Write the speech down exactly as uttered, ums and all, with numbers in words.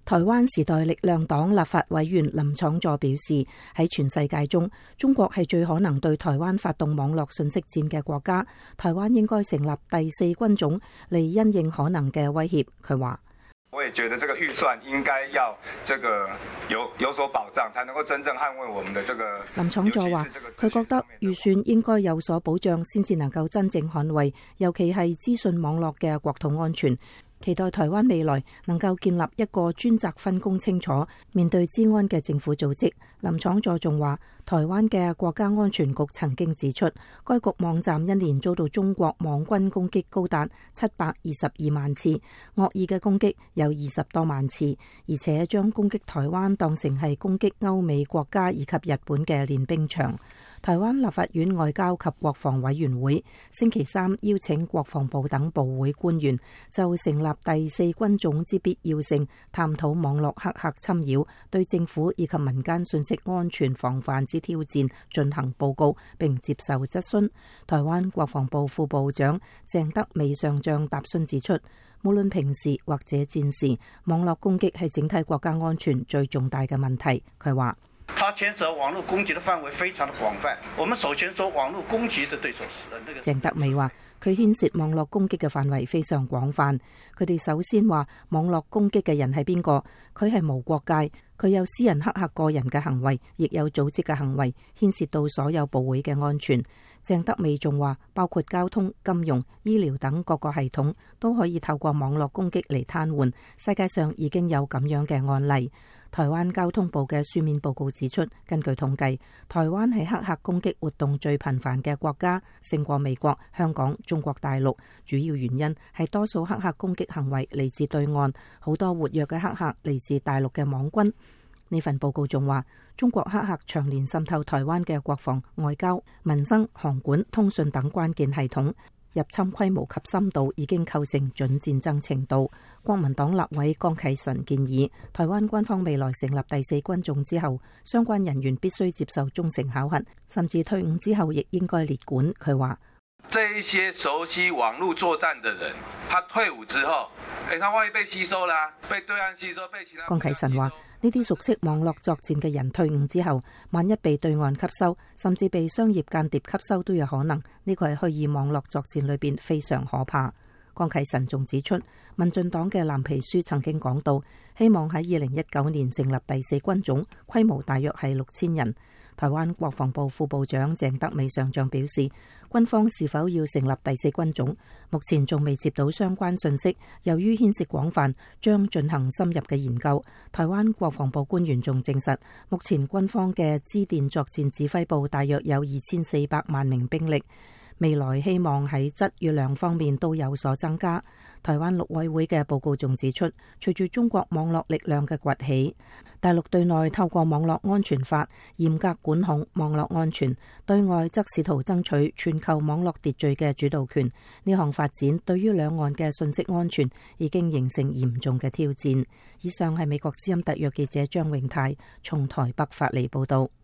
台灣時代力量黨立法委員林昶佐表示，喺全世界中，中國係最可能對台灣發動網絡信息戰嘅國家。台灣應該成立第四軍種嚟因應可能嘅威脅。佢話： 我也覺得這個預算應該要這個有有所保障，才能夠真正捍衛我們的這個。 林昶佐話：佢覺得預算應該有所保障，先至能夠真正捍衛，尤其係資訊網絡嘅國土安全。期待台灣未來能夠建立一個專責分工清楚、面對資安嘅政府組織。林昶佐仲話，台灣嘅國家安全局曾經指出，該局網站一年遭到中國網軍攻擊高達七百二十二萬次，惡意嘅攻擊有二十多萬次，而且將攻擊台灣當成係攻擊歐美國家以及日本嘅練兵場。台灣立法院外交及國防委員會星期三邀請國防部等部會官員就成立第四軍種之必要性，探討網絡黑客侵擾對政府以及民間信息安全防範之挑戰進行報告，並接受質詢。台灣國防部副部長鄭德美上將答詢指出，無論平時或者戰時，網絡攻擊係整體國家安全最重大嘅問題。佢話： 它牽涉網絡攻擊的範圍非常的廣泛。我們首先說網絡攻擊的對手是鄭德美話，佢牽涉網絡攻擊嘅範圍非常廣泛。佢哋首先話網絡攻擊嘅人係邊個？佢係無國界，佢有私人黑客個人嘅行為，亦有組織嘅行為，牽涉到所有部會嘅安全。鄭德美仲話，包括交通、金融、醫療等各個系統都可以透過網絡攻擊嚟癱瘓。世界上已經有咁樣嘅案例。台灣交通部嘅書面報告指出，根據統計，台灣係黑客攻擊活動最頻繁嘅國家，勝過美國、香港、中國大陸。主要原因係多數黑客攻擊行為嚟自對岸，好多活躍嘅黑客嚟自大陸嘅網軍。呢份報告仲話，中國黑客長年滲透台灣嘅國防、外交、民生、航管、通訊等關鍵系統，入侵規模及深度已經構成準戰爭程度。國民黨立委江啟臣建議，台灣軍方未來成立第四軍種之後，相關人員必須接受忠誠考核，甚至退伍之後亦應該列管。佢話： 這一些熟悉網絡作戰的人，他退伍之後，誒，他萬一被吸收啦，被對岸吸收，被其他。 江啟臣話：呢啲熟悉網絡作戰嘅人退伍之後，萬一被對岸吸收，甚至被商業間諜吸收都有可能。呢個係虛擬網絡作戰裏邊非常可怕。江啟臣仲指出，民進黨嘅藍皮書曾經講到，希望喺二零一九年成立第四軍種，規模大約係六千人。台灣國防部副部長鄭德美上將表示，軍方是否要成立第四軍種，目前仲未接到相關信息。由於牽涉廣泛，將進行深入嘅研究。台灣國防部官員仲證實，目前軍方嘅資電作戰指揮部大約有二千四百萬名兵力，未來希望喺質與量方面都有所增加。台灣陸委會嘅報告仲指出，隨住中國網絡力量嘅崛起，大陸對內透過網絡安全法嚴格管控網絡安全，對外則試圖爭取全球網絡秩序嘅主導權。呢項發展對於兩岸嘅信息安全已經形成嚴重嘅挑戰。以上係美國之音特約記者張永泰從台北發嚟報道。